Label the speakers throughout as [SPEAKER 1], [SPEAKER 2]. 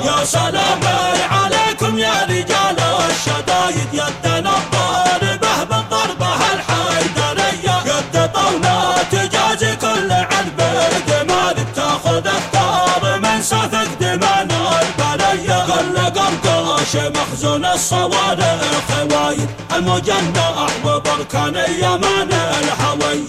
[SPEAKER 1] يا سلام عليكم يا رجال الشدايد، يدنا الضاربة بالضربة الحيدرية، يد طولة تجازي كل عذب جمال، تاخذ الثار من سفك دمانا البرية. كل قرقاش مخزون الصواريخ خوايد، المجنح وبركان يمان الهوي،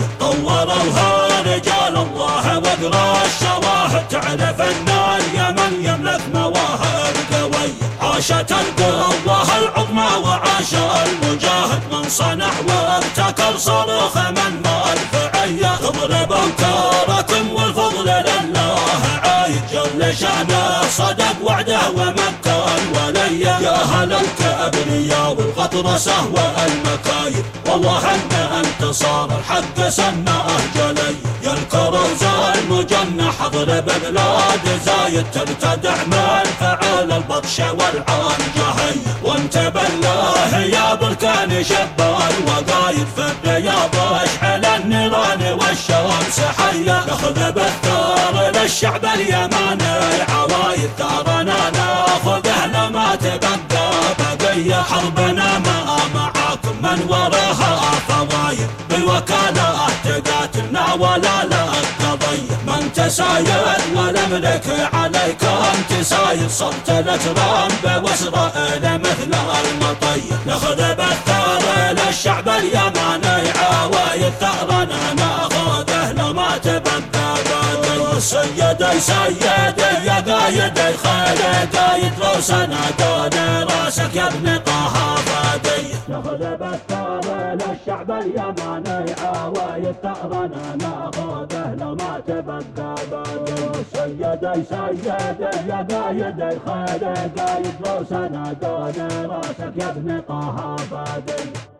[SPEAKER 1] طوروها رجال الله واقرا الشواهد، تعرف ان اليمن يملك مواهب قوية. عاشت القوة العظمى وعاش المجاهد، من صنع وابتكر صاروخ من ما الفعية، تضرب اوتاركم والفضل لله عايد، جل شأنه صدق وعده ومكان وليه. يا هل الكبرياء والغطرسة والمكايد، والله ان انتصار الحق سنه جلي. يا الكروز المجنح اضرب بلاد زايد، ترتدع من فعل البطش والعان جهي، وانت بالله يا بركان شبان وقايد، في الرياض اشعل النيران والشمس حيه، ناخذ بالثار للشعب اليماني عوايد، ثارنا ناخذه لما تبقى بقيه، حربنا ما معاكم من وراها فوايد، بالوكاله تقاتلنا ولا لا قضيه، من تسايد والملك عليك انت سايد، صرت الاترام واسرائيل مثل المطيه، ناخذ بالثار للشعب اليماني عوايد، ثارنا ناخذه لما تبقى بقيه. سيدي سيدي يا قايدي خير قايد، لو سندوني راسك يا ابن طه فادي، ناخذ بالثار للشعب اليماني عوايد، ثارنا ناخذه لما تبقى باقي. سيدي سيدي يا قايدي خير قايد، لو سندوني راسك يا ابن طه فادي.